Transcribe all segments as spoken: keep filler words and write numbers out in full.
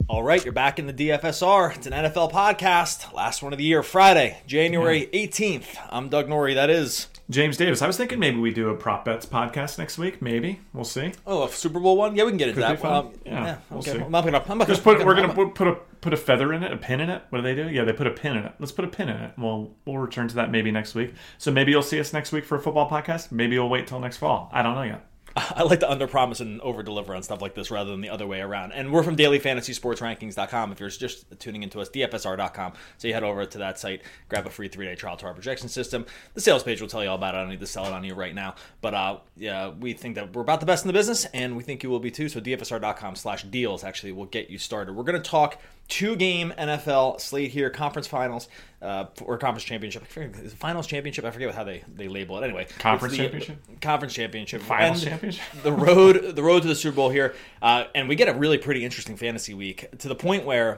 All right, you're back in the D F S R. It's an N F L podcast. Last one of the year, Friday, January eighteenth. I'm Doug Norrie. That is James Davis. I was thinking maybe we do a prop bets podcast next week. Maybe we'll see. Oh, a Super Bowl one? Yeah, we can get into Could that. be fun. Um, yeah, yeah, we'll okay. see. I'm not gonna. I'm not Just gonna, put. We're gonna I'm- put, put a put a feather in it, a pin in it. What do they do? Yeah, they put a pin in it. Let's put a pin in it. We'll we'll return to that maybe next week. So maybe you'll see us next week for a football podcast. Maybe you'll wait till next fall. I don't know yet. I like to underpromise and overdeliver on stuff like this rather than the other way around. And we're from daily fantasy sports rankings dot com. If you're just tuning into us, D F S R dot com. So you head over to that site, grab a free three-day trial to our projection system. The sales page will tell you all about it. I don't need to sell it on you right now. But uh, yeah, we think that we're about the best in the business, and we think you will be too. So D F S R dot com slash deals actually will get you started. We're going to talk two-game N F L slate here, conference finals, uh, or conference championship. I forget, is it finals championship? I forget how they, they label it. Anyway, Conference it's the, championship? Conference championship. Finals And championship? the road, the road to the Super Bowl here. Uh, and we get a really pretty interesting fantasy week to the point where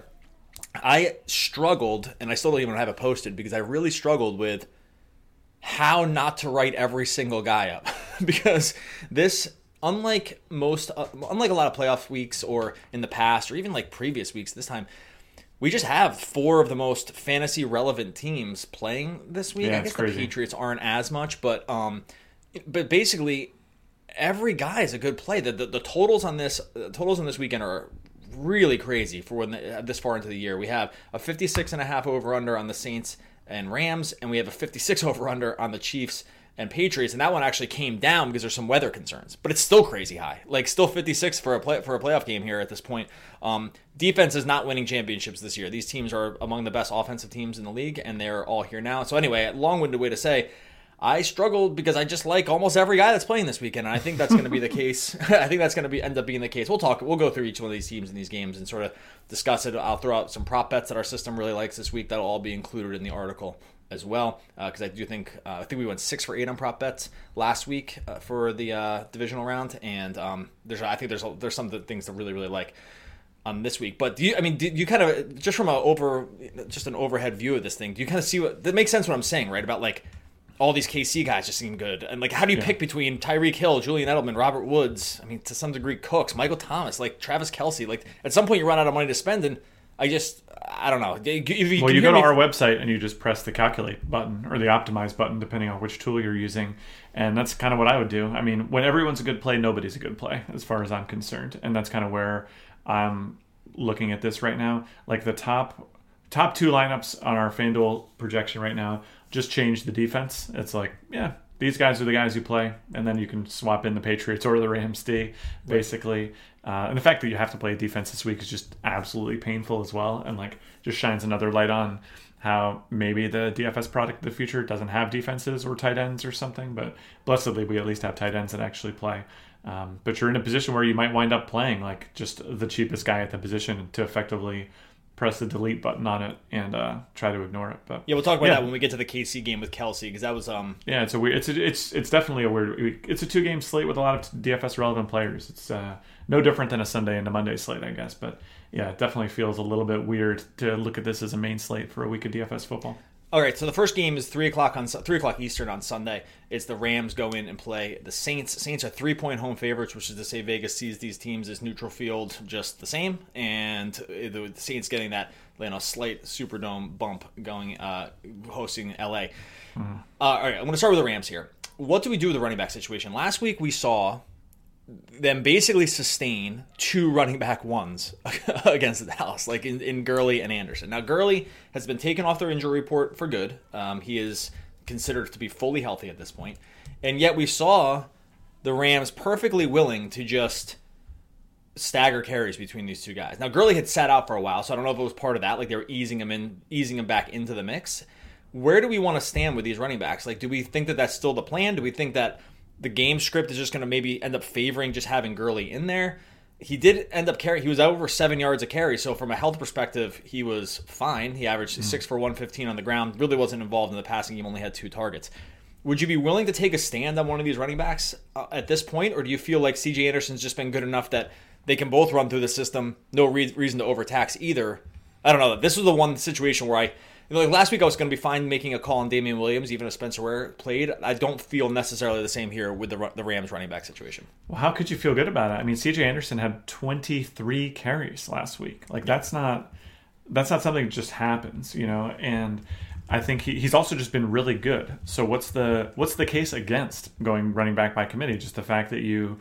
I struggled, and I still don't even have it posted, because I really struggled with how not to write every single guy up. Because this... Unlike most, uh, unlike a lot of playoff weeks or in the past, or even like previous weeks, this time we just have four of the most fantasy relevant teams playing this week. Yeah, I guess it's crazy. The Patriots aren't as much, but um, but basically every guy is a good play. The the, the totals on this the totals on this weekend are really crazy for when the, this far into the year. We have a fifty-six and a half over under on the Saints and Rams, and we have a fifty-six over under on the Chiefs and Patriots, and that one actually came down because there's some weather concerns, but it's still crazy high. Like still fifty-six for a play, for a playoff game here at this point. Um, defense is not winning championships this year. These teams are among the best offensive teams in the league, and they're all here now. So anyway, long-winded way to say, I struggled because I just like almost every guy that's playing this weekend, and I think that's going to be the case. I think that's going to be end up being the case. We'll talk. We'll go through each one of these teams and these games and sort of discuss it. I'll throw out some prop bets that our system really likes this week. That'll all be included in the article as well, because uh, I do think uh, I think we went six for eight on prop bets last week uh, for the uh, divisional round, and um, there's I think there's there's some things to really really like on this week. But do you I mean do you kind of just from a over just an overhead view of this thing? Do you kind of see what that makes sense? What I'm saying, right? About like all these K C guys just seem good, and like how do you Yeah. pick between Tyreek Hill, Julian Edelman, Robert Woods? I mean, to some degree, Cooks, Michael Thomas, like Travis Kelce. Like at some point you run out of money to spend, and I just I don't know. If you Well, can you hear go to me- our website and you just press the calculate button or the optimize button, depending on which tool you're using. And that's kind of what I would do. I mean, when everyone's a good play, nobody's a good play, as far as I'm concerned. And that's kind of where I'm looking at this right now. Like the top top two lineups on our FanDuel projection right now just change the defense. It's like, yeah, these guys are the guys you play, and then you can swap in the Patriots or the Rams D, basically. Uh, and the fact that you have to play a defense this week is just absolutely painful as well, and like just shines another light on how maybe the D F S product of the future doesn't have defenses or tight ends or something. But blessedly, we at least have tight ends that actually play. Um, but you're in a position where you might wind up playing like just the cheapest guy at the position to effectively press the delete button on it and uh, try to ignore it. But Yeah, we'll talk about yeah. that when we get to the K C game with Kelce, because that was um Yeah, it's a weird. It's a, it's it's definitely a weird. It's a two game slate with a lot of D F S relevant players. It's uh, no different than a Sunday and a Monday slate, I guess. But yeah, it definitely feels a little bit weird to look at this as a main slate for a week of D F S football. All right, so the first game is three o'clock on three o'clock Eastern on Sunday. It's the Rams go in and play the Saints. Saints are three point home favorites, which is to say Vegas sees these teams as neutral field just the same, and the Saints getting that you know slight Superdome bump going uh, hosting L A. Mm-hmm. Uh, all right, I'm going to start with the Rams here. What do we do with the running back situation? Last week we saw them basically sustain two running back ones against the Dallas, like in, in Gurley and Anderson. Now, Gurley has been taken off their injury report for good. Um, he is considered to be fully healthy at this point. And yet we saw the Rams perfectly willing to just stagger carries between these two guys. Now, Gurley had sat out for a while, so I don't know if it was part of that. Like they were easing him in, easing him back into the mix. Where do we want to stand with these running backs? Like, do we think that that's still the plan? Do we think that the game script is just going to maybe end up favoring just having Gurley in there? He did end up carrying. He was over seven yards a carry, so from a health perspective, he was fine. He averaged mm. six for one fifteen on the ground. Really wasn't involved in the passing game. Only had two targets. Would you be willing to take a stand on one of these running backs uh, at this point, or do you feel like C J Anderson's just been good enough that they can both run through the system? No re- reason to overtax either. I don't know. This was the one situation where I You know, like last week I was going to be fine making a call on Damian Williams, even if Spencer Ware played. I don't feel necessarily the same here with the the Rams running back situation. Well, how could you feel good about it? I mean, C J Anderson had twenty-three carries last week. Like that's not that's not something that just happens, you know. And I think he, he's also just been really good. So what's the what's the case against going running back by committee? Just the fact that you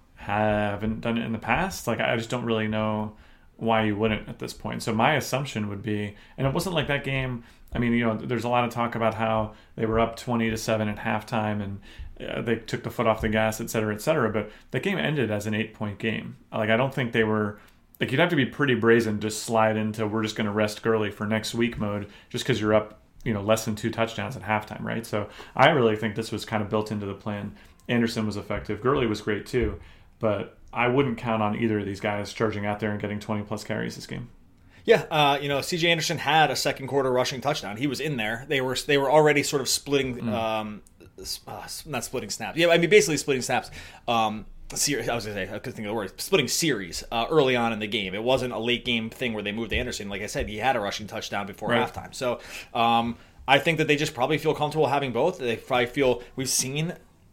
haven't done it in the past? Like I just don't really know why you wouldn't at this point. So my assumption would be, and it wasn't like that game. I mean, you know, there's a lot of talk about how they were up twenty to seven at halftime and uh, they took the foot off the gas, et cetera, et cetera. But the game ended as an eight point game. Like, I don't think they were, like, you'd have to be pretty brazen to slide into, we're just going to rest Gurley for next week mode just because you're up, you know, less than two touchdowns at halftime, right? So I really think this was kind of built into the plan. Anderson was effective. Gurley was great too. But I wouldn't count on either of these guys charging out there and getting twenty plus carries this game. Yeah, uh, you know, C J Anderson had a second quarter rushing touchdown. He was in there. They were they were already sort of splitting, mm. um, uh, not splitting snaps. Yeah, I mean basically splitting snaps. Um, series, I was going to say, I couldn't think of the word. Splitting series uh, early on in the game. It wasn't a late game thing where they moved to Anderson. Like I said, he had a rushing touchdown before right. halftime. So um, I think that they just probably feel comfortable having both. They probably feel we've seen.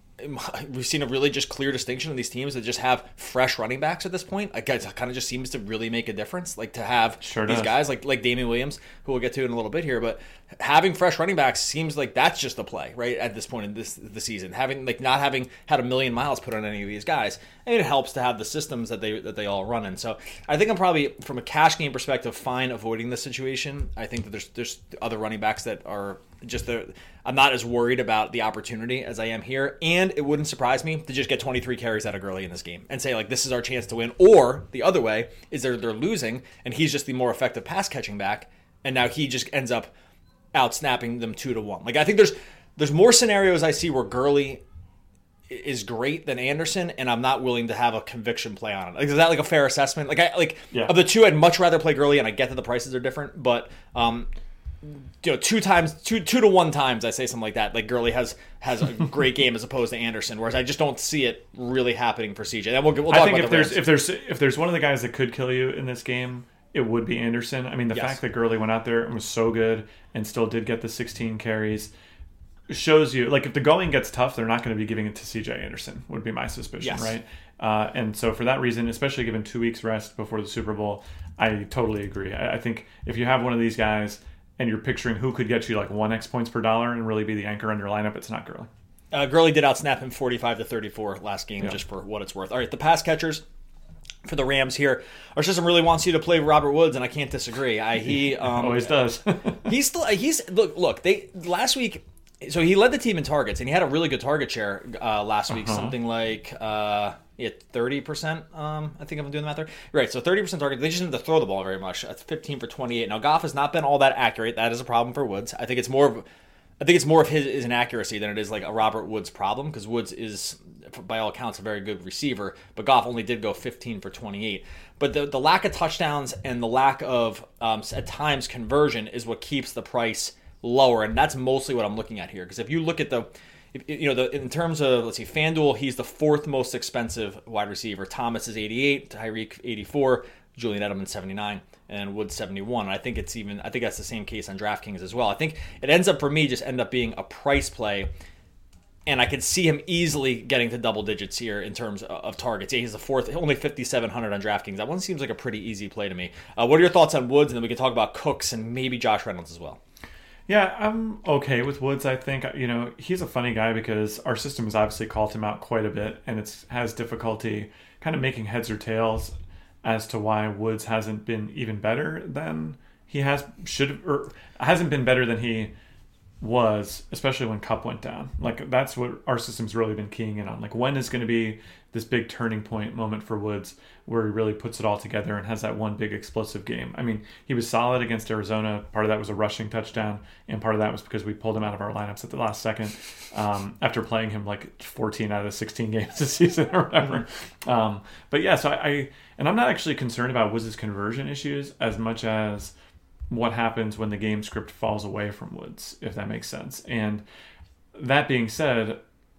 We've seen a really just clear distinction of these teams that just have fresh running backs at this point. It kind of just seems to really make a difference. Like to have sure these does. guys like like Damian Williams, who we'll get to in a little bit here, but having fresh running backs seems like that's just the play, right? At this point in this the season, having like not having had a million miles put on any of these guys, and it helps to have the systems that they that they all run in. So I think I'm probably from a cash game perspective fine avoiding this situation. I think that there's there's other running backs that are just the. I'm not as worried about the opportunity as I am here, and it wouldn't surprise me to just get twenty-three carries out of Gurley in this game and say, like, this is our chance to win. Or the other way is they're, they're losing, and he's just the more effective pass-catching back, and now he just ends up out-snapping them two to one. Like, I think there's there's more scenarios I see where Gurley is great than Anderson, and I'm not willing to have a conviction play on it. Like, is that, like, a fair assessment? Like, I like yeah. of the two, I'd much rather play Gurley, and I get that the prices are different, but... um you know, two times, two two to one times, I say something like that. Like Gurley has has a great game as opposed to Anderson, whereas I just don't see it really happening for C J. And we'll, we'll talk I think about if the there's Rams. if there's if there's one of the guys that could kill you in this game, it would be Anderson. I mean, the yes. fact that Gurley went out there and was so good and still did get the sixteen carries shows you, like, if the going gets tough, they're not going to be giving it to C J Anderson, would be my suspicion, yes. right? Uh, and so for that reason, especially given two weeks rest before the Super Bowl, I totally agree. I, I think if you have one of these guys and you're picturing who could get you like one X points per dollar and really be the anchor on your lineup, it's not Gurley. Uh, Gurley did outsnap him forty-five to thirty-four last game, yeah. just for what it's worth. All right, the pass catchers for the Rams here. Our system really wants you to play Robert Woods, and I can't disagree. I, he um, always does. he's still he's look look. They last week. So he led the team in targets, and he had a really good target share uh, last week, uh-huh. something like uh, yeah, thirty percent. Um, I think I'm doing the math there. Right, so thirty percent target. They just didn't have to throw the ball very much. That's fifteen for twenty-eight. Now, Goff has not been all that accurate. That is a problem for Woods. I think it's more of, I think it's more of his is an accuracy than it is like a Robert Woods problem, because Woods is, by all accounts, a very good receiver, but Goff only did go fifteen for twenty-eight. But the, the lack of touchdowns and the lack of, um, at times, conversion is what keeps the price lower, and that's mostly what I'm looking at here. Because if you look at the, if, you know, the in terms of, let's see, FanDuel, he's the fourth most expensive wide receiver. Thomas is eighty-eight, Tyreek eighty-four, Julian Edelman seventy-nine, and Woods seventy-one. I think it's even, I think that's the same case on DraftKings as well. I think it ends up for me just end up being a price play, and I could see him easily getting to double digits here in terms of targets. Yeah, he's the fourth, only fifty-seven hundred on DraftKings. That one seems like a pretty easy play to me. Uh, what are your thoughts on Woods? And then we can talk about Cooks and maybe Josh Reynolds as well. Yeah, I'm okay with Woods. I think, you know, he's a funny guy because our system has obviously called him out quite a bit, and it's has difficulty kind of making heads or tails as to why Woods hasn't been even better than he has should or hasn't been better than he was, especially when Kupp went down. Like, that's what our system's really been keying in on. Like, when is going to be this big turning point moment for Woods where he really puts it all together and has that one big explosive game? I mean, he was solid against Arizona. Part of that was a rushing touchdown, and part of that was because we pulled him out of our lineups at the last second um, after playing him like fourteen out of the sixteen games this season or whatever. Um, but yeah, so I, I and I'm not actually concerned about Woods' conversion issues as much as what happens when the game script falls away from Woods, if that makes sense. And that being said,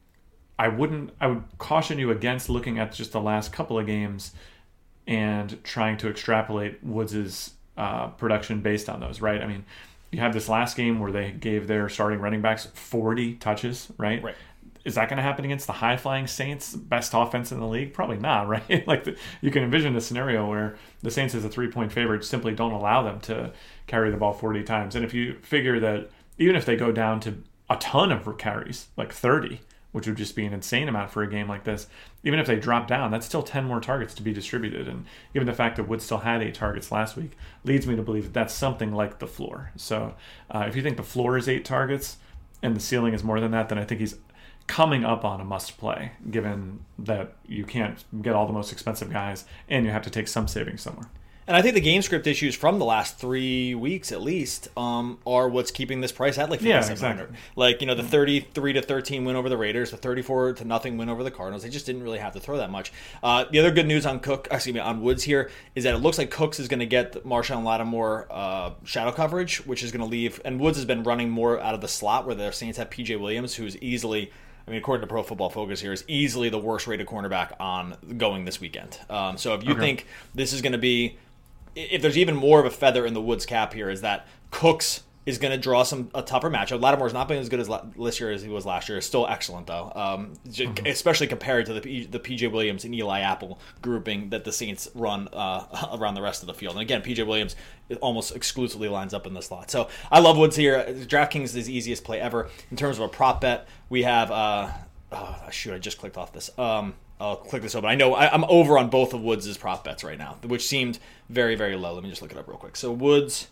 I wouldn't, I would caution you against looking at just the last couple of games and trying to extrapolate Woods' uh, production based on those, right? I mean, you had this last game where they gave their starting running backs forty touches, right? Right. Is that going to happen against the high-flying Saints, best offense in the league? Probably not, right? Like the, you can envision a scenario where the Saints, as a three-point favorite, simply don't allow them to carry the ball forty times. And if you figure that even if they go down to a ton of carries, like thirty, which would just be an insane amount for a game like this, even if they drop down, that's still ten more targets to be distributed. And given the fact that Woods still had eight targets last week, leads me to believe that that's something like the floor. So uh, if you think the floor is eight targets and the ceiling is more than that, then I think he's coming up on a must play, given that you can't get all the most expensive guys and you have to take some savings somewhere. And I think the game script issues from the last three weeks, at least, um, are what's keeping this price at like fifty-seven hundred. Yeah, exactly. Like, you know, the thirty-three to thirteen win over the Raiders, the thirty-four to nothing win over the Cardinals. They just didn't really have to throw that much. Uh, the other good news on Cook, excuse me, on Woods here is that it looks like Cooks is going to get Marshawn Lattimore uh, shadow coverage, which is going to leave. And Woods has been running more out of the slot where the Saints have P J Williams, who's easily, I mean, according to Pro Football Focus here, is easily the worst rated cornerback on going this weekend. Um, so if you okay. think this is going to be, if there's even more of a feather in the Woods cap here, is that Cooks is going to draw some a tougher matchup. Lattimore's not been as good as la- this year as he was last year. Still excellent though, um, mm-hmm. especially compared to the P- the P J Williams and Eli Apple grouping that the Saints run uh, around the rest of the field. And again, P J Williams almost exclusively lines up in the slot. So I love Woods here. DraftKings is the easiest play ever in terms of a prop bet. We have uh, oh, shoot, I just clicked off this. Um, I'll click this open. I know I, I'm over on both of Woods' prop bets right now, which seemed very, very low. Let me just look it up real quick. So Woods,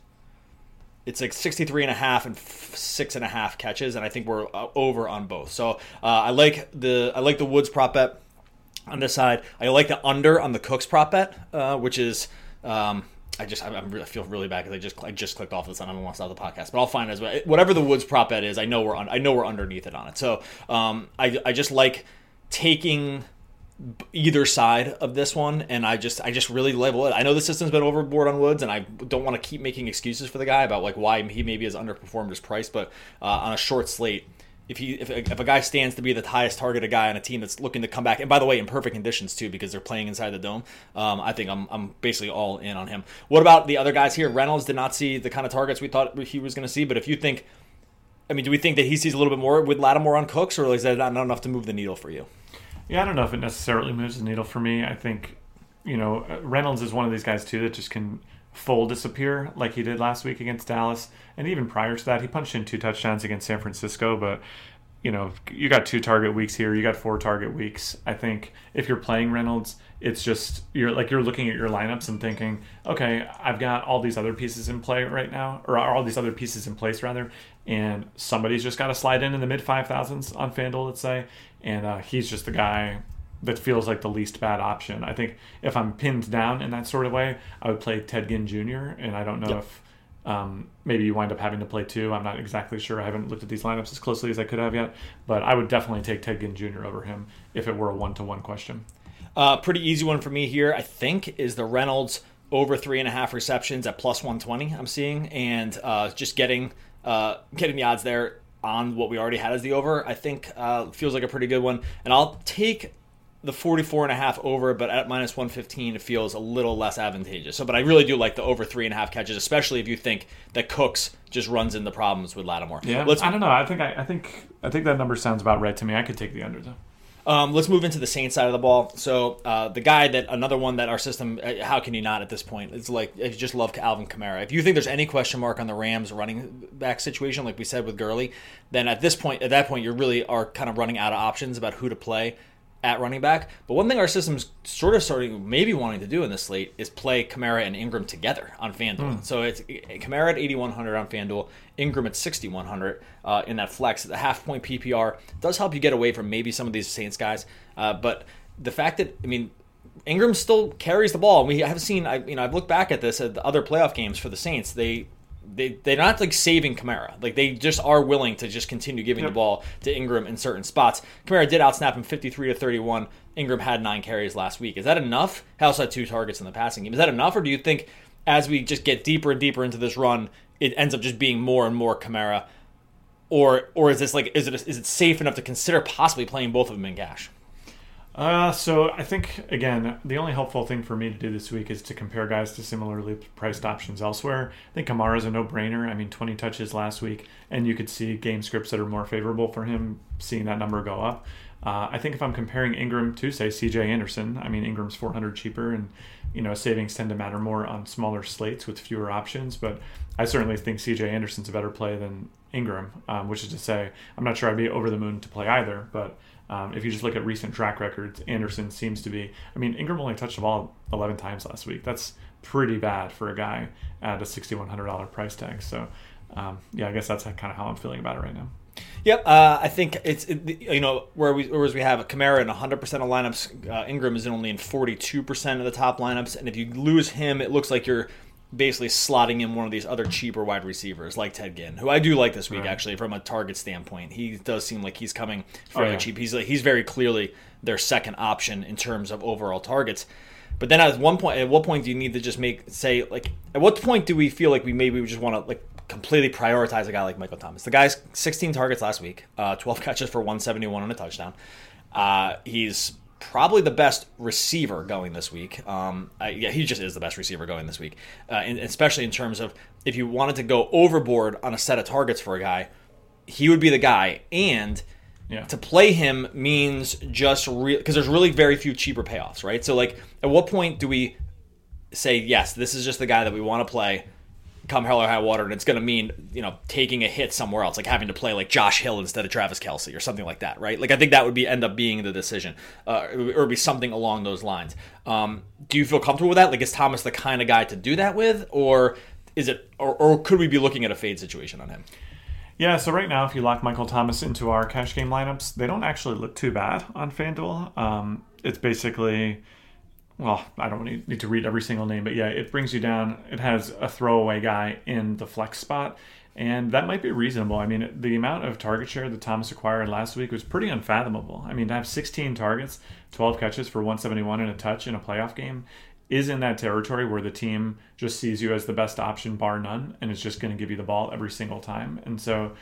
it's like sixty-three and a half and f- six and a half catches, and I think we're uh, over on both. So uh, I like the I like the Woods prop bet on this side. I like the under on the Cooks prop bet, uh, which is um, I just I'm, I'm, I feel really bad because I just I just clicked off this and I don't want to stop the podcast, but I'll find it as well. Whatever the Woods prop bet is, I know we're on, I know we're underneath it on it. So um, I I just like taking either side of this one, and I just I just really level it. I know the system's been overboard on Woods, and I don't want to keep making excuses for the guy about like why he maybe has underperformed his price, but uh, on a short slate, if he if, if a guy stands to be the highest targeted guy on a team that's looking to come back, and by the way, in perfect conditions too, because they're playing inside the dome, um, I think I'm I'm basically all in on him. What about the other guys here? Reynolds did not see the kind of targets we thought he was going to see, but if you think, I mean, do we think that he sees a little bit more with Lattimore on Cooks, or is that not enough to move the needle for you? Yeah, I don't know if it necessarily moves the needle for me. I think, you know, Reynolds is one of these guys, too, that just can full disappear like he did last week against Dallas. And even prior to that, he punched in two touchdowns against San Francisco. But, you know, you got two target weeks here. You got four target weeks. I think if you're playing Reynolds, it's just, you're like you're looking at your lineups and thinking, okay, I've got all these other pieces in play right now, or all these other pieces in place, rather. And somebody's just got to slide in in the mid five thousands on FanDuel, let's say. And uh, he's just the guy that feels like the least bad option. I think if I'm pinned down in that sort of way, I would play Ted Ginn Junior And I don't know yep. if um, maybe you wind up having to play two. I'm not exactly sure. I haven't looked at these lineups as closely as I could have yet. But I would definitely take Ted Ginn Junior over him if it were a one-to-one question. Uh, pretty easy one for me here, I think, is the Reynolds over three and a half receptions at plus one twenty I'm seeing. And uh, just getting uh, getting the odds there on what we already had as the over, I think uh, feels like a pretty good one. And I'll take the forty-four and a half over, but at minus one fifteen, it feels a little less advantageous. So, but I really do like the over three and a half catches, especially if you think that Cooks just runs into problems with Lattimore. Yeah, Let's, I don't know. I think I, I think I think that number sounds about right to me. I could take the under though. Um, let's move into the Saints side of the ball. So uh, the guy that another one that our system, uh, how can you not at this point? It's like I just love Alvin Kamara. If you think there's any question mark on the Rams running back situation, like we said with Gurley, then at this point, at that point, you really are kind of running out of options about who to play at running back. But one thing our system's sort of starting maybe wanting to do in this slate is play Kamara and Ingram together on FanDuel. Mm. So it's Kamara at eighty-one hundred on FanDuel, Ingram at sixty-one hundred uh, in that flex. The half point P P R does help you get away from maybe some of these Saints guys. Uh, but the fact that, I mean, Ingram still carries the ball. We have seen, I, you know, I've looked back at this at the other playoff games for the Saints. They They, they're not like saving Kamara. Like they just are willing to just continue giving yep. the ball to Ingram in certain spots. Kamara did outsnap him fifty-three to thirty-one. Ingram had nine carries last week. Is that enough? He also had two targets in the passing game. Is that enough, or do you think as we just get deeper and deeper into this run, it ends up just being more and more Kamara? Or or is this like is it is it safe enough to consider possibly playing both of them in cash? Uh, so I think, again, the only helpful thing for me to do this week is to compare guys to similarly priced options elsewhere. I think Kamara's a no-brainer. I mean, twenty touches last week, and you could see game scripts that are more favorable for him, seeing that number go up. Uh, I think if I'm comparing Ingram to, say, C J Anderson, I mean, Ingram's four hundred cheaper, and, you know, savings tend to matter more on smaller slates with fewer options, but I certainly think C J Anderson's a better play than Ingram, um, which is to say, I'm not sure I'd be over the moon to play either, but Um, if you just look at recent track records, Anderson seems to be... I mean, Ingram only touched the ball eleven times last week. That's pretty bad for a guy at a six thousand one hundred dollars price tag. So, um, yeah, I guess that's kind of how I'm feeling about it right now. Yep, uh, I think it's, it, you know, where we, whereas we have a Kamara in one hundred percent of lineups, uh, Ingram is in only in forty-two percent of the top lineups. And if you lose him, it looks like you're basically slotting in one of these other cheaper wide receivers like Ted Ginn, who I do like this week, right. Actually, from a target standpoint. He does seem like he's coming fairly oh, yeah. cheap. He's like, he's very clearly their second option in terms of overall targets. But then at one point, at what point do you need to just make, say, like, at what point do we feel like we maybe we just want to, like, completely prioritize a guy like Michael Thomas? The guy's sixteen targets last week, uh, twelve catches for one seventy-one and a touchdown. Uh, he's probably the best receiver going this week. Um, I, yeah, he just is the best receiver going this week, uh, and especially in terms of if you wanted to go overboard on a set of targets for a guy, he would be the guy. And yeah. to play him means just real because there's really very few cheaper payoffs, right? So, like, at what point do we say yes, this is just the guy that we want to play? Come hell or high water, and it's going to mean, you know, taking a hit somewhere else, like having to play like Josh Hill instead of Travis Kelce or something like that, right? Like, I think that would be end up being the decision, uh, or be something along those lines. Um, do you feel comfortable with that? Like, is Thomas the kind of guy to do that with, or is it, or, or could we be looking at a fade situation on him? Yeah, so right now, if you lock Michael Thomas into our cash game lineups, they don't actually look too bad on FanDuel. Um, it's basically... Well, I don't need to read every single name, but yeah, it brings you down. It has a throwaway guy in the flex spot, and that might be reasonable. I mean, the amount of target share that Thomas acquired last week was pretty unfathomable. I mean, to have sixteen targets, twelve catches for one seventy-one and a touch in a playoff game is in that territory where the team just sees you as the best option, bar none, and is just going to give you the ball every single time. And so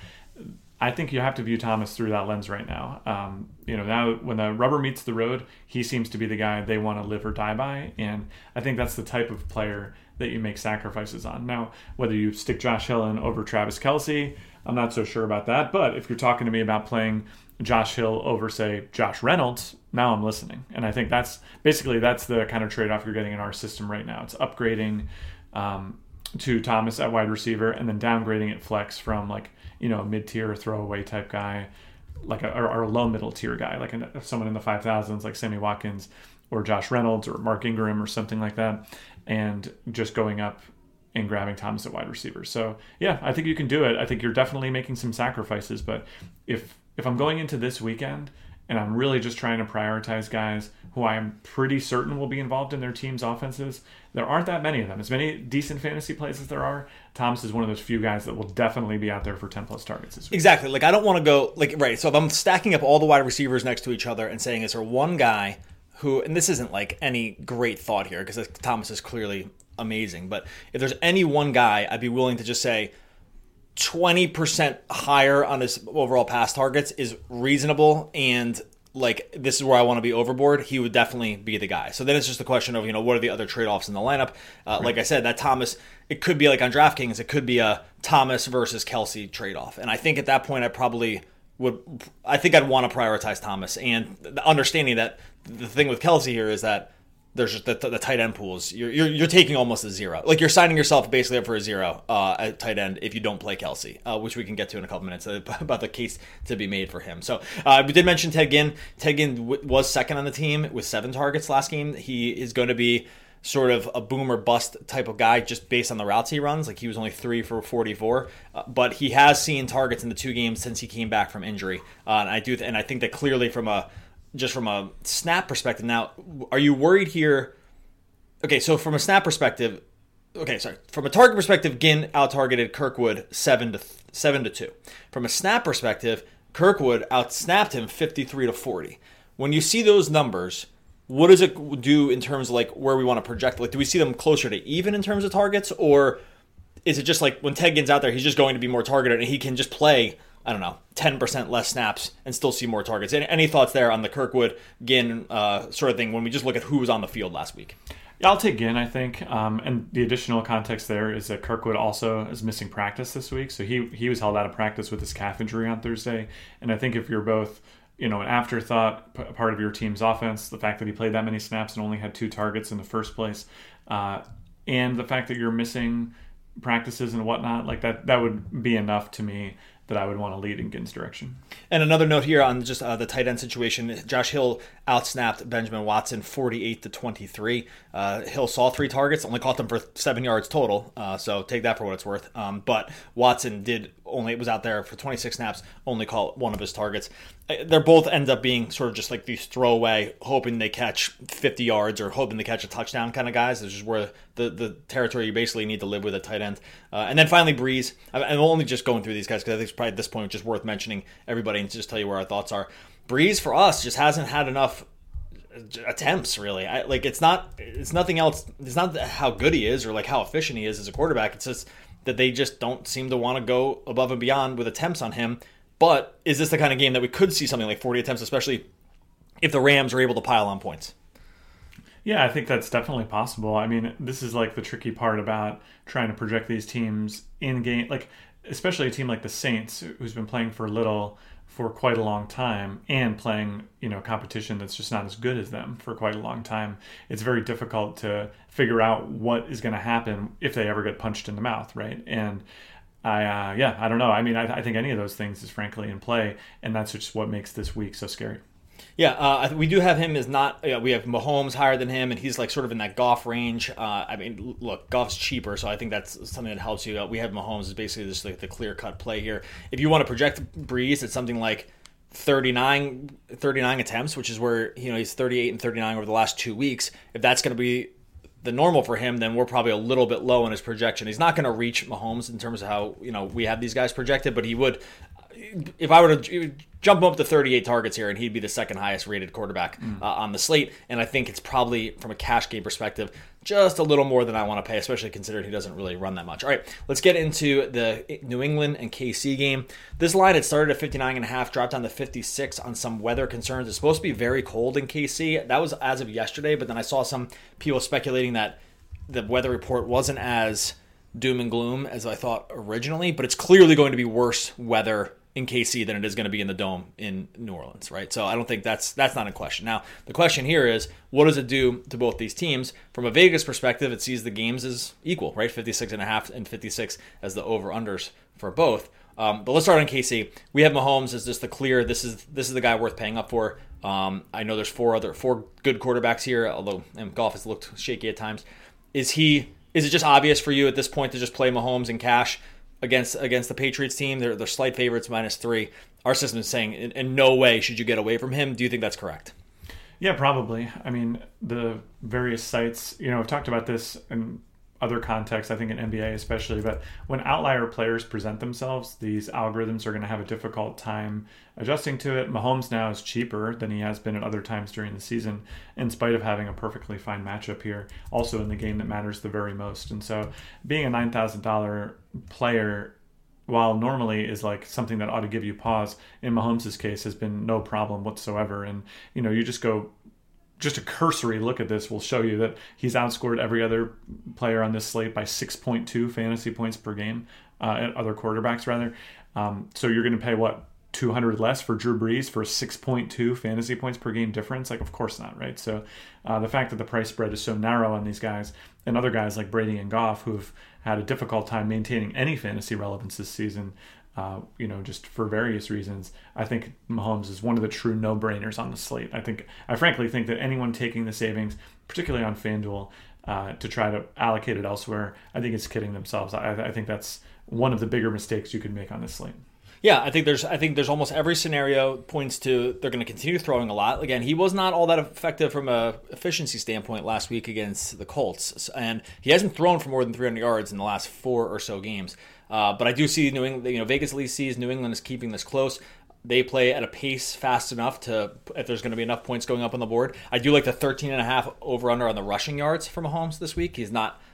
I think you have to view Thomas through that lens right now. Um, you know, now when the rubber meets the road, he seems to be the guy they want to live or die by. And I think that's the type of player that you make sacrifices on. Now, whether you stick Josh Hill in over Travis Kelce, I'm not so sure about that. But if you're talking to me about playing Josh Hill over, say, Josh Reynolds, now I'm listening. And I think that's basically that's the kind of trade-off you're getting in our system right now. It's upgrading um, to Thomas at wide receiver and then downgrading at flex from, like, you know, a mid-tier throwaway type guy, like a, or, or a low middle tier guy, like a, someone in the five thousands, like Sammy Watkins or Josh Reynolds or Mark Ingram or something like that, and just going up and grabbing Thomas at wide receiver. So yeah, I think you can do it. I think you're definitely making some sacrifices, but if if I'm going into this weekend and I'm really just trying to prioritize guys who I'm pretty certain will be involved in their team's offenses, there aren't that many of them. As many decent fantasy plays as there are, Thomas is one of those few guys that will definitely be out there for ten plus targets this week. Exactly. Like, I don't want to go, like, right, so if I'm stacking up all the wide receivers next to each other and saying, is there one guy who, and this isn't like any great thought here because Thomas is clearly amazing, but if there's any one guy, I'd be willing to just say twenty percent higher on his overall pass targets is reasonable, and like, this is where I want to be overboard, he would definitely be the guy. So then it's just a question of, you know, what are the other trade-offs in the lineup? Uh, right. Like I said, that Thomas, it could be like on DraftKings, it could be a Thomas versus Kelce trade-off. And I think at that point I probably would, I think I'd want to prioritize Thomas. And the understanding that the thing with Kelce here is that there's just the, the tight end pools. You're, you're you're taking almost a zero. Like, you're signing yourself basically up for a zero uh, at tight end if you don't play Kelce, uh, which we can get to in a couple minutes uh, about the case to be made for him. So uh, we did mention Ted Ginn. Ted Ginn w- was second on the team with seven targets last game. He is going to be sort of a boom or bust type of guy just based on the routes he runs. Like, he was only three for forty-four, uh, but he has seen targets in the two games since he came back from injury. Uh, and I do, th- and I think that clearly from a just from a snap perspective. Now, are you worried here? Okay, so from a snap perspective, okay, sorry. From a target perspective, Ginn out-targeted Kirkwood seven to seven to two. From a snap perspective, Kirkwood out-snapped him fifty-three to forty. When you see those numbers, what does it do in terms of like where we want to project? Like, do we see them closer to even in terms of targets, or is it just like when Ted Ginn's out there, he's just going to be more targeted and he can just play I don't know, ten percent less snaps and still see more targets. Any, any thoughts there on the Kirkwood, Ginn uh, sort of thing when we just look at who was on the field last week? Yeah, I'll take Ginn, I think. Um, and the additional context there is that Kirkwood also is missing practice this week. So he he was held out of practice with his calf injury on Thursday. And I think if you're both, you know, an afterthought, p- part of your team's offense, the fact that he played that many snaps and only had two targets in the first place, uh, and the fact that you're missing practices and whatnot, like that, that would be enough to me that I would want to lead in Ginn's direction. And another note here on just uh, the tight end situation, Josh Hill outsnapped Benjamin Watson forty-eight to twenty-three. Uh, Hill saw three targets, only caught them for seven yards total, uh, so take that for what it's worth. Um, but Watson did only was out there for twenty-six snaps, only caught one of his targets. They're both end up being sort of just like these throwaway, hoping they catch fifty yards or hoping they catch a touchdown kind of guys. This is where the, the territory you basically need to live with a tight end. Uh, and then finally, Breeze. I'm only just going through these guys because I think it's probably at this point just worth mentioning everybody and just tell you where our thoughts are. Breeze for us just hasn't had enough attempts, really. I, like it's not, it's nothing else. It's not how good he is or like how efficient he is as a quarterback. It's just that they just don't seem to want to go above and beyond with attempts on him. But is this the kind of game that we could see something like forty attempts, especially if the Rams are able to pile on points? Yeah, I think that's definitely possible. I mean, this is like the tricky part about trying to project these teams in game, like especially a team like the Saints, who's been playing for little for quite a long time and playing, you know, competition that's just not as good as them for quite a long time. It's very difficult to figure out what is going to happen if they ever get punched in the mouth, right? And I, uh, yeah, I don't know. I mean, I, I think any of those things is frankly in play, and that's just what makes this week so scary. Yeah, uh, we do have him as not. You know, we have Mahomes higher than him, and he's like sort of in that Goff range. Uh, I mean, look, Goff's cheaper, so I think that's something that helps you. Uh, we have Mahomes as basically just like the clear cut play here. If you want to project Breeze at something like thirty-nine, thirty-nine attempts, which is where you know he's thirty-eight and thirty-nine over the last two weeks, if that's going to be the normal for him, then we're probably a little bit low in his projection. He's not going to reach Mahomes in terms of how you know we have these guys projected, but he would. If I were to jump up to thirty-eight targets here, and he'd be the second highest rated quarterback mm. uh, on the slate, and I think it's probably from a cash game perspective just a little more than I want to pay, especially considering he doesn't really run that much. All right, let's get into the New England and K C game. This line had started at fifty-nine and a half, dropped down to fifty-six on some weather concerns. It's supposed to be very cold in K C. That was as of yesterday, but then I saw some people speculating that the weather report wasn't as doom and gloom as I thought originally, but it's clearly going to be worse weather in K C than it is going to be in the Dome in New Orleans, right? So I don't think that's that's not in question. Now, the question here is, what does it do to both these teams? From a Vegas perspective, it sees the games as equal, right? fifty-six and a half and fifty-six as the over-unders for both. Um, but let's start on K C. We have Mahomes as just the clear, this is this is the guy worth paying up for. Um, I know there's four other four good quarterbacks here, although and Goff has looked shaky at times. Is he is it just obvious for you at this point to just play Mahomes in cash against against the Patriots team? They're, they're slight favorites, minus three. Our system is saying in, in no way should you get away from him. Do you think that's correct? Yeah, probably. I mean, the various sites, you know, I've talked about this in other contexts, I think in N B A especially, but when outlier players present themselves, these algorithms are going to have a difficult time adjusting to it. Mahomes now is cheaper than he has been at other times during the season, in spite of having a perfectly fine matchup here, also in the game that matters the very most. And so being a nine thousand dollars player, while normally is like something that ought to give you pause, in Mahomes' case has been no problem whatsoever. And, you know, you just go, just a cursory look at this will show you that he's outscored every other player on this slate by six point two fantasy points per game, uh, and other quarterbacks rather. Um, so you're going to pay what, two hundred less for Drew Brees for a six point two fantasy points per game difference? Like, of course not, right? So uh, the fact that the price spread is so narrow on these guys and other guys like Brady and Goff who've had a difficult time maintaining any fantasy relevance this season, Uh, you know, just for various reasons, I think Mahomes is one of the true no-brainers on the slate. I think, I frankly think that anyone taking the savings, particularly on FanDuel, uh, to try to allocate it elsewhere, I think it's kidding themselves. I, I think that's one of the bigger mistakes you could make on this slate. Yeah, I think there's I think there's almost every scenario points to they're going to continue throwing a lot. Again, he was not all that effective from a efficiency standpoint last week against the Colts, and he hasn't thrown for more than three hundred yards in the last four or so games. Uh, but I do see New England, you know, Vegas at least sees New England is keeping this close. They play at a pace fast enough to, if there's going to be enough points going up on the board. I do like the thirteen and a half over under on the rushing yards for Mahomes this week. He's not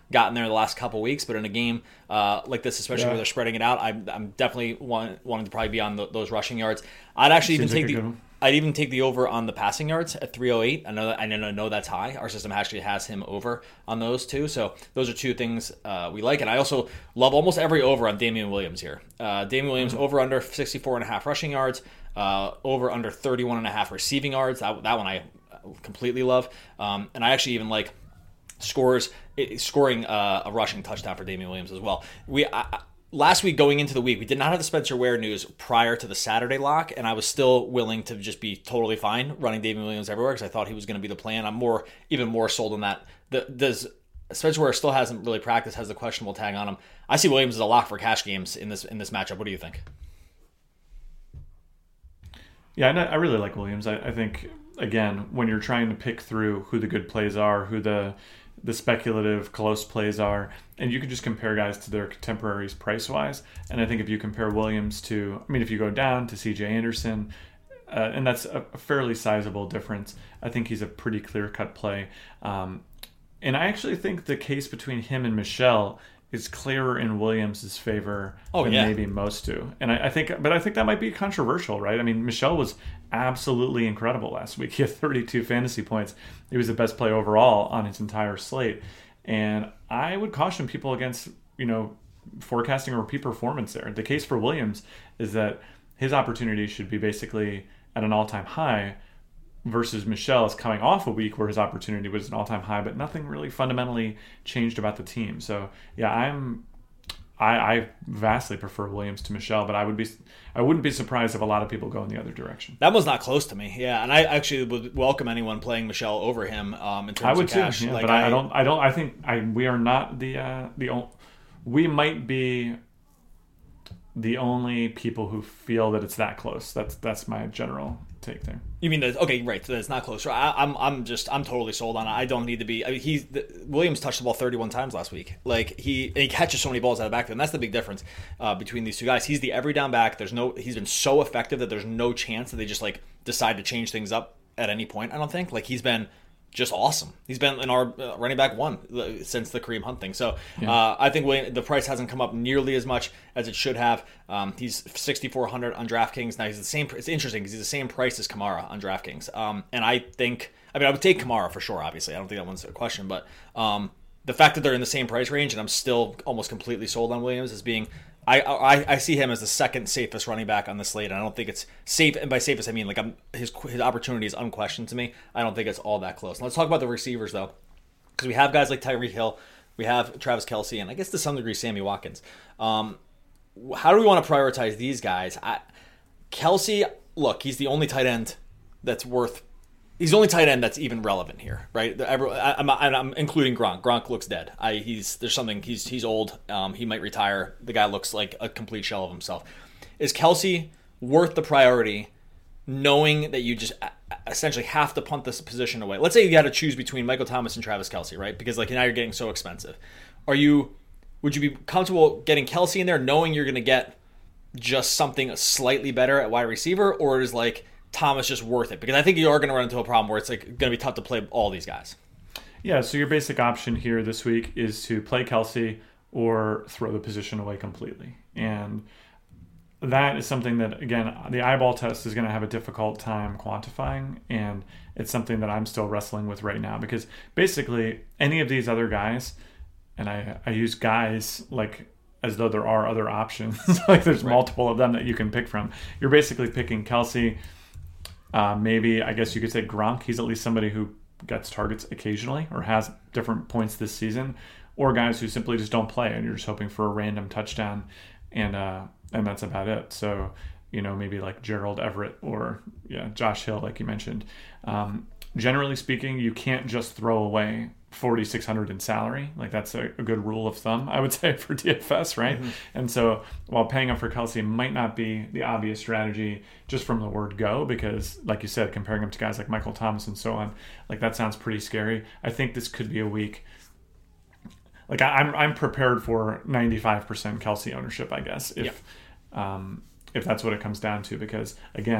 gotten there the last couple weeks, but in a game uh, like this, especially yeah. where they're spreading it out, I'm, I'm definitely want, wanting to probably be on the, those rushing yards. I'd actually Seems even take like the I'd even take the over on the passing yards at three oh eight. I know that, I know that's high. Our system actually has him over on those two. So those are two things uh, we like. And I also love almost every over on Damian Williams here. Uh, Damian Williams mm-hmm. over under sixty-four and a half rushing yards, uh, over under thirty-one and a half receiving yards. That, that one I completely love. Um, and I actually even like scores scoring uh, a rushing touchdown for Damian Williams as well. We I, Last week, going into the week, we did not have the Spencer Ware news prior to the Saturday lock, and I was still willing to just be totally fine running Damian Williams everywhere because I thought he was going to be the plan. I'm more, even more sold on that. The, does Spencer Ware still hasn't really practiced, has the questionable tag on him. I see Williams as a lock for cash games in this in this matchup. What do you think? Yeah, I really like Williams. I, I think, again, when you're trying to pick through who the good plays are, who the the speculative close plays are, and you can just compare guys to their contemporaries price-wise. And I think if you compare Williams to, I mean, if you go down to C J Anderson, uh, and that's a fairly sizable difference, I think he's a pretty clear-cut play. Um, and I actually think the case between him and Michel is clearer in Williams' favor oh, than yeah. maybe most do. And I, I think, but I think that might be controversial, right? I mean, Michel was absolutely incredible last week. He had thirty-two fantasy points. He was the best play overall on his entire slate. And I would caution people against, you know, forecasting a repeat performance there. The case for Williams is that his opportunity should be basically at an all-time high, versus Michel is coming off a week where his opportunity was an all-time high, but nothing really fundamentally changed about the team. So yeah, I'm I, I vastly prefer Williams to Michel, but I would be I wouldn't be surprised if a lot of people go in the other direction. That was not close to me, yeah. And I actually would welcome anyone playing Michel over him um, in terms I would of cash. too, yeah, like but I, I don't I don't I think I we are not the uh, the only, we might be the only people who feel that it's that close. That's that's my general take there. You mean that? Okay, right. So that's not close. I, I'm I'm just I'm totally sold on it. I don't need to be. I mean, he's the, Williams touched the ball thirty-one times last week. Like he and he catches so many balls out of the backfield. And that's the big difference uh, between these two guys. He's the every down back. There's no. He's been so effective that there's no chance that they just like decide to change things up at any point. I don't think. Like he's been just awesome. He's been in our uh, running back one since the Kareem Hunt thing. So yeah. uh, I think William, the price hasn't come up nearly as much as it should have. Um, he's sixty-four hundred on DraftKings. Now he's the same. It's interesting because he's the same price as Kamara on DraftKings. Um, and I think, I mean, I would take Kamara for sure. Obviously, I don't think that one's a question. But um, the fact that they're in the same price range, and I'm still almost completely sold on Williams as being. I, I I see him as the second safest running back on the slate, and I don't think it's safe. And by safest, I mean like I'm, his his opportunity is unquestioned to me. I don't think it's all that close. Now, let's talk about the receivers though, because we have guys like Tyreek Hill, we have Travis Kelce, and I guess to some degree Sammy Watkins. Um, how do we want to prioritize these guys? I, Kelce, look, he's the only tight end that's worth. He's the only tight end that's even relevant here, right? I, I'm, I'm including Gronk. Gronk looks dead. I, he's there's something. He's he's old. Um, he might retire. The guy looks like a complete shell of himself. Is Kelce worth the priority, knowing that you just essentially have to punt this position away? Let's say you had to choose between Michael Thomas and Travis Kelce, right? Because like now you're getting so expensive. Are you? Would you be comfortable getting Kelce in there, knowing you're going to get just something slightly better at wide receiver, or is like Thomas just worth it? Because I think you are going to run into a problem where it's like going to be tough to play all these guys. Yeah, so your basic option here this week is to play Kelce or throw the position away completely. And that is something that, again, the eyeball test is going to have a difficult time quantifying, and it's something that I'm still wrestling with right now, because basically any of these other guys, and I, I use guys like as though there are other options, like there's right. multiple of them that you can pick from. You're basically picking Kelce. Uh, maybe, I guess you could say Gronk. He's at least somebody who gets targets occasionally or has different points this season. Or guys who simply just don't play and you're just hoping for a random touchdown, and uh, and that's about it. So, you know, maybe like Gerald Everett or yeah, Josh Hill, like you mentioned. Um, generally speaking, you can't just throw away forty-six hundred in salary. Like that's a, a good rule of thumb, I would say, for D F S, right? Mm-hmm. And so while paying up for Kelce might not be the obvious strategy just from the word go, because like you said, comparing him to guys like Michael Thomas and so on, like that sounds pretty scary. I think this could be a week. Like I, I'm I'm prepared for ninety-five percent Kelce ownership, I guess, if yeah. um, if that's what it comes down to, because again,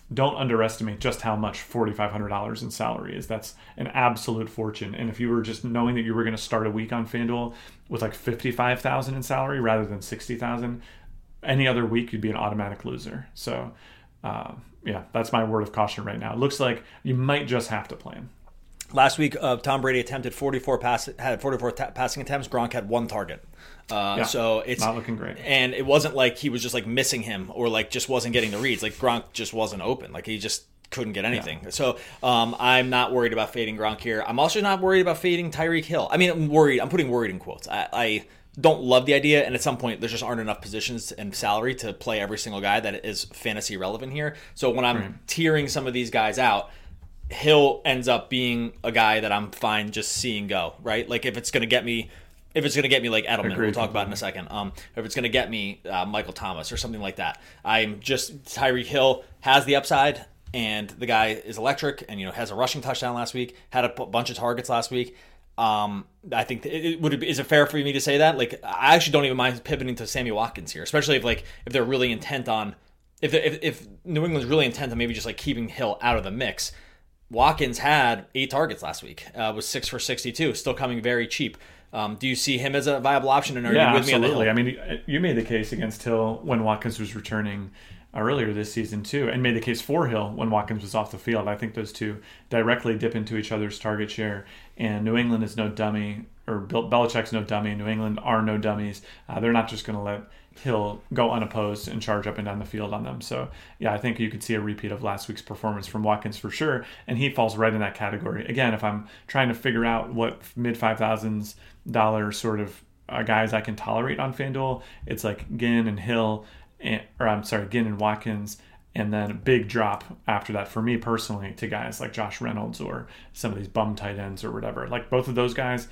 don't underestimate just how much four thousand five hundred dollars in salary is. That's an absolute fortune. And if you were just knowing that you were going to start a week on FanDuel with like fifty-five thousand dollars in salary rather than sixty thousand dollars, any other week you'd be an automatic loser. So, uh, yeah, that's my word of caution right now. It looks like you might just have to play him. Last week, uh, Tom Brady attempted forty-four pass had forty-four ta- passing attempts. Gronk had one target. Uh, yeah, so it's not looking great. And it wasn't like he was just like missing him or like just wasn't getting the reads. Like Gronk just wasn't open. Like he just couldn't get anything. Yeah. So um, I'm not worried about fading Gronk here. I'm also not worried about fading Tyreek Hill. I mean, I'm worried. I'm putting worried in quotes. I, I don't love the idea, and at some point there just aren't enough positions and salary to play every single guy that is fantasy relevant here. So when I'm right. tiering some of these guys out, Hill ends up being a guy that I'm fine just seeing go, right? Like if it's going to get me, if it's going to get me like Edelman, Agreed. We'll talk about in a second. Um, if it's going to get me uh, Michael Thomas or something like that, I'm just Tyreek Hill has the upside, and the guy is electric, and you know has a rushing touchdown last week, had a p- bunch of targets last week. Um, I think it, it would it be, is it fair for me to say that? Like I actually don't even mind pivoting to Sammy Watkins here, especially if like if they're really intent on if if, if New England's really intent on maybe just like keeping Hill out of the mix. Watkins had eight targets last week, uh, was six for sixty-two, still coming very cheap. Um, do you see him as a viable option? And are yeah, you with absolutely. me on the Hill? I mean, you made the case against Hill when Watkins was returning earlier this season too, and made the case for Hill when Watkins was off the field. I think those two directly dip into each other's target share, and New England is no dummy, or Bill Belichick's no dummy. New England are no dummies. Uh, they're not just going to let Hill go unopposed and charge up and down the field on them. So, yeah, I think you could see a repeat of last week's performance from Watkins for sure, and he falls right in that category. Again, if I'm trying to figure out what mid five thousands dollars sort of uh, guys I can tolerate on FanDuel, it's like Ginn and Hill, and, or I'm sorry, Ginn and Watkins, and then a big drop after that for me personally to guys like Josh Reynolds or some of these bum tight ends or whatever. Like both of those guys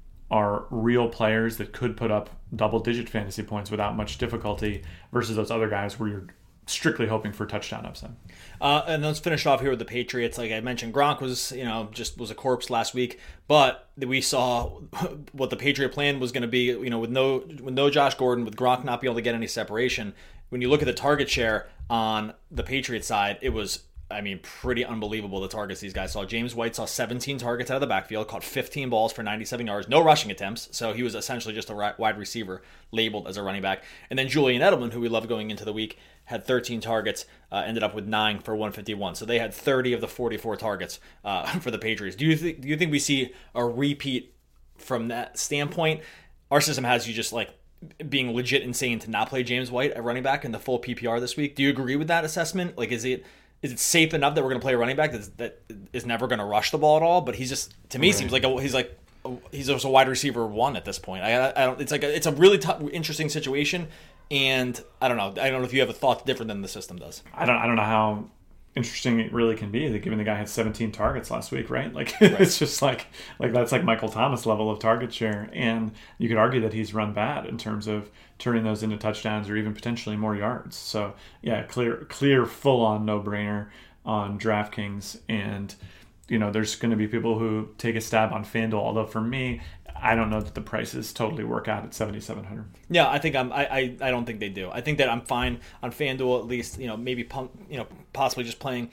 are real players that could put up double-digit fantasy points without much difficulty versus those other guys where you're strictly hoping for touchdown upside. Uh, and let's finish off here with the Patriots. Like I mentioned, Gronk was, you know, just was a corpse last week, but we saw what the Patriot plan was going to be. You know, with no with no Josh Gordon, with Gronk not be able to get any separation. When you look at the target share on the Patriot side, it was, I mean, pretty unbelievable the targets these guys saw. James White saw seventeen targets out of the backfield, caught fifteen balls for ninety-seven yards, no rushing attempts, so he was essentially just a wide receiver labeled as a running back. And then Julian Edelman, who we love going into the week, had thirteen targets, uh, ended up with nine for one fifty-one. So they had thirty of the forty-four targets uh, for the Patriots. Do you think? Do you think we see a repeat from that standpoint? Our system has you just like being legit insane to not play James White at running back in the full P P R this week. Do you agree with that assessment? Like, is it? Is it safe enough that we're going to play a running back that's, that is never going to rush the ball at all? But he's just, to me, right. seems like a, he's like a, he's just a wide receiver one at this point. I, I don't. It's like a, it's a really tough, interesting situation, and I don't know. I don't know if you have a thought different than the system does. I don't. I don't know how interesting it really can be that given the guy had seventeen targets last week, right? Like right. It's just like like that's like Michael Thomas level of target share, and you could argue that he's run bad in terms of turning those into touchdowns or even potentially more yards. So yeah, clear clear full on no brainer on DraftKings, and you know there's going to be people who take a stab on FanDuel. Although for me, I don't know that the prices totally work out at seventy-seven hundred. Yeah, I think I'm. I, I, I don't think they do. I think that I'm fine on FanDuel at least. You know, maybe pump, you know, possibly just playing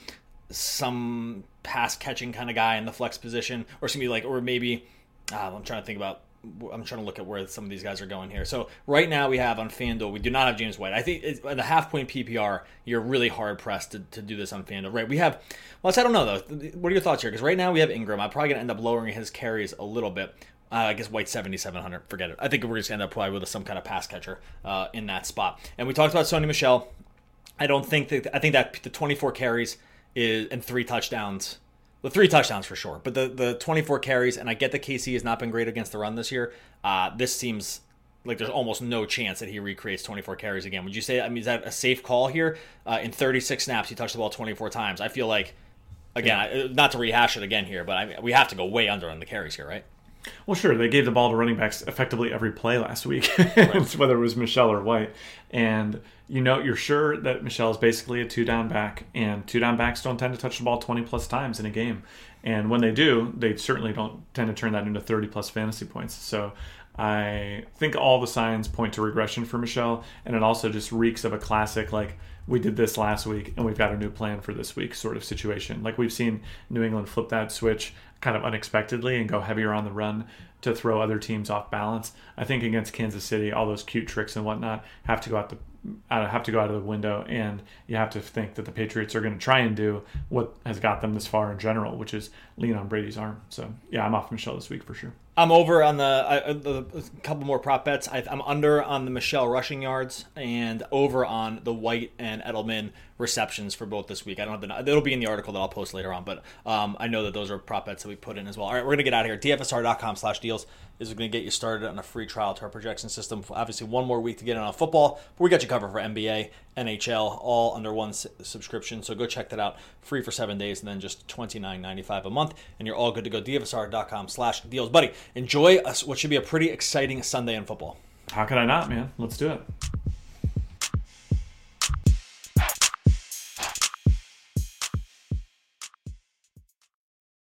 some pass catching kind of guy in the flex position, or something like, or maybe uh, I'm trying to think about. I'm trying to look at where some of these guys are going here. So right now we have on FanDuel, we do not have James White. I think it's, in the half point P P R, you're really hard pressed to, to do this on FanDuel. Right? We have. Well, I don't know though. What are your thoughts here? Because right now we have Ingram. I'm probably going to end up lowering his carries a little bit. Uh, I guess White seventy-seven hundred. Forget it. I think we're just going to end up probably with some kind of pass catcher uh, in that spot. And we talked about Sony Michel. I don't think that. I think that the twenty-four carries is and three touchdowns. The three touchdowns for sure, but the, the twenty-four carries, and I get that K C has not been great against the run this year. Uh, this seems like there's almost no chance that he recreates twenty-four carries again. Would you say? I mean, is that a safe call here? Uh, in thirty-six snaps, he touched the ball twenty-four times. I feel like, again, yeah. not to rehash it again here, but I mean, we have to go way under on the carries here, right? Well, sure. They gave the ball to running backs effectively every play last week, right. Whether it was Michel or White. And you know, you're sure that Michel is basically a two-down back, and two-down backs don't tend to touch the ball twenty-plus times in a game. And when they do, they certainly don't tend to turn that into thirty-plus fantasy points. So I think all the signs point to regression for Michel, and it also just reeks of a classic, like, we did this last week and we've got a new plan for this week sort of situation. Like we've seen New England flip that switch kind of unexpectedly and go heavier on the run to throw other teams off balance. I think against Kansas City, all those cute tricks and whatnot have to go out the have to go out of the window, and you have to think that the Patriots are going to try and do what has got them this far in general, which is lean on Brady's arm. So yeah, I'm off Michelle this week for sure. I'm over on the uh, a couple more prop bets. I, I'm under on the Michelle rushing yards and over on the White and Edelman receptions for both this week. I don't have the, it'll be in the article that I'll post later on, but um, I know that those are prop bets that we put in as well. All right, we're going to get out of here. D F S R dot com slash deals is going to get you started on a free trial to our projection system. Obviously, one more week to get in on football, but we got you covered for N B A, N H L, all under one s- subscription. So go check that out. Free for seven days and then just twenty-nine ninety-five a month, and you're all good to go. D F S R dot com slash deals. Buddy, enjoy us what should be a pretty exciting Sunday in football. How can I not, man? Let's do it.